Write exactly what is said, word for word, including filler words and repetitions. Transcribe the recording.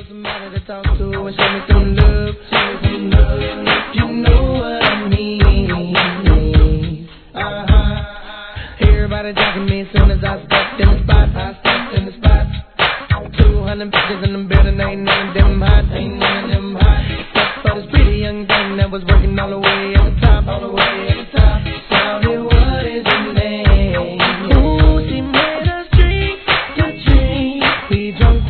somebody to talk to and show me some love, show me some love. You know what I mean. Uh-huh. Everybody jocking me as soon as I stepped in the spot. I stepped in the spot. Two hundred bitches in the building, ain't none of them hot, ain't none of them hot. Except for this pretty young thing that was working all the way at the top, all the way at the top. Shouted, what is your name? Ooh, she made us drink to drink. We drunk